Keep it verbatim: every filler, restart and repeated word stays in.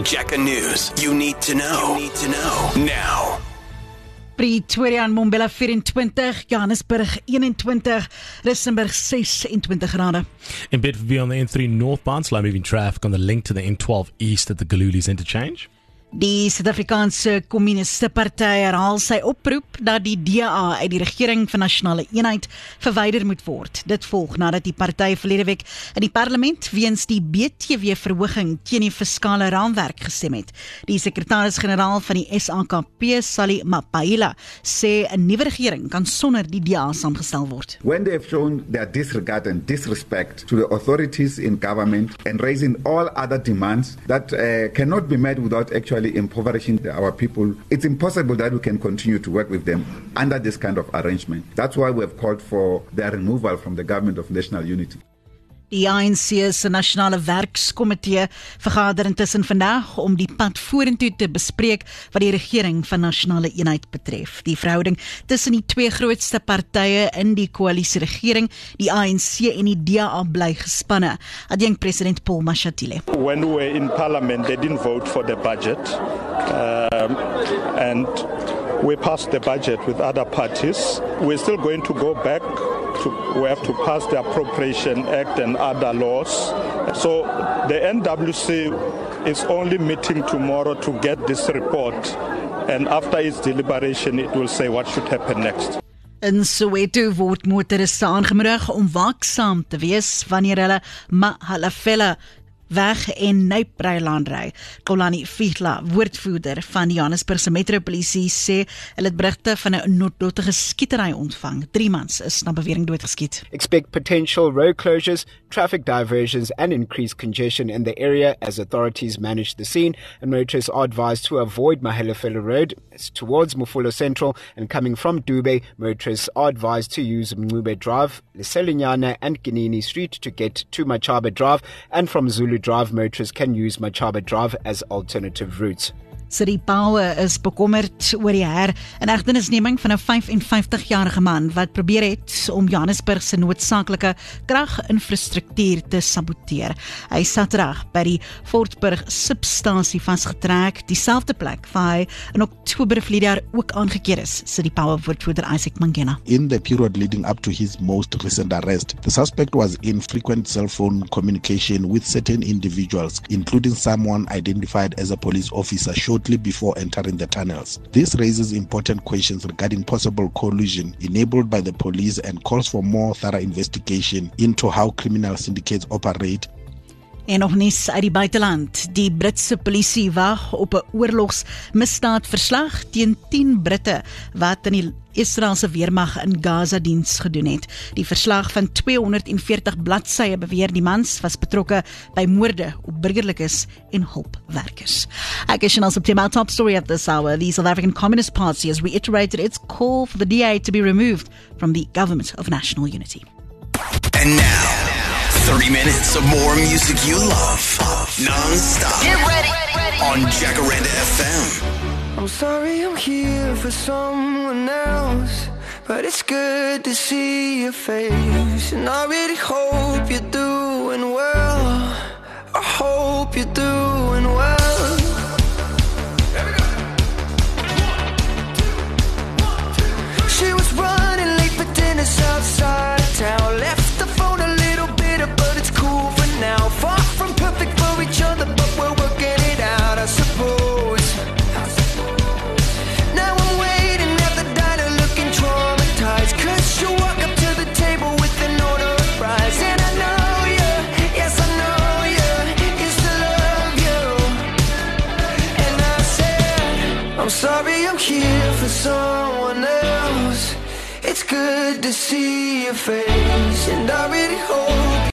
Jacka News. You need to know. You need to know now. Pretoria en Mbombela vyf-en-twintig, Johannesburg een-en-twintig, Rissenburg ses-en-twintig grade. In Bedford on the N three northbound, slow moving traffic on the link to the N twelve east at the Galulies interchange. Die Suid-Afrikaanse Kommuniste Party herhaal sy oproep dat die D A uit die regering van nasionale eenheid verwyder moet word. Dit volg nadat die party verlede week in die parlement weens die B T W-verhoging teen die fiskale raamwerk gestem het. Die sekretaris-generaal van die S A K P, Sally Mapaila, sê 'n nuwe regering kan sonder die D A saamgestel word. When they have shown their disregard and disrespect to the authorities in government and raising all other demands that uh, cannot be met without actually impoverishing our people, it's impossible that we can continue to work with them under this kind of arrangement. That's why we have called for their removal from the government of national unity. Die A N C se nasionale werkskomitee vergader intussen vandag om die pad vorentoe te bespreek wat die regering van nasionale eenheid betref. Die verhouding tussen die twee grootste partye in die koalisieregering, die A N C en die D A bly gespanne. Adjunkt president Paul Mashatile. When we were in parliament, they didn't vote for the budget, um, and we passed the budget with other parties. We're still going to go back. To, we have to pass the Appropriation Act and other laws. So the N W C is only meeting tomorrow to get this report. And after its deliberation, it will say what should happen next. In Soweto word motoriste aangemoedig om waaksaam te wees wanneer hulle Mahalafela weg en Nypreiland ry. Kolani Fietla, woordvoerder van die Johannesburgse metropolisie, sê hulle het berigte van 'n noodlottige skietery ontvang. Drie mans is na bewering doodgeskiet. Expect potential road closures, traffic diversions and increased congestion in the area as authorities manage the scene, and motorists are advised to avoid Mahalafela Road towards Mufulira Central, and coming from Dube, motorists are advised to use Mncube Drive, Leselinyana and Kinini Street to get to Machaba Drive, and from Zulu Drive, motorists can use Machaba Drive as alternative routes. City Power is bekommerd oor die her- en egtenisneming van 'n vyf-en-vyftig-jarige man wat probeer het om Johannesburg se noodsaaklike kraginfrastruktuur te saboteer. Hy is Saterdag by die Fortburg substasie vasgetrek, dieselfde plek waar hy in Oktober verlede jaar ook aangekeer is, sê die Power woordvoerder Isaac Mangena. In the period leading up to his most recent arrest, the suspect was in frequent cell phone communication with certain individuals, including someone identified as a police officer shortly before entering the tunnels. This raises important questions regarding possible collusion enabled by the police and calls for more thorough investigation into how criminal syndicates operate. En nog nies uit die buiteland. Die Britse polisie wag op 'n oorlogsmisdaadverslag teen tien Britte wat in die Israelse weermag in Gaza diens gedoen het. Die verslag van tweehonderdveertig bladsye beweer die mans was betrokke by moorde op burgerlikes en hulpwerkers. Ek is Chanel September, top story at this hour. The South African Communist Party has reiterated its call for the D A to be removed from the Government of National Unity. And now, thirty minutes of more music you love, non-stop, Get ready, ready. on Jacaranda F M. I'm sorry I'm here for someone else, but it's good to see your face. And I really hope you're doing well. I hope you're doing well. She was running late for dinner outside town. Left the phone a little bitter, but it's cool for now. Far from perfect for each other, but we're working it out, I suppose. Now I'm waiting at the diner looking traumatized, 'cause you walk up to the table with an order of fries. And I know you, yes I know you, used to love you. And I said, I'm sorry I'm here for someone else. It's good to see your face, and I really hope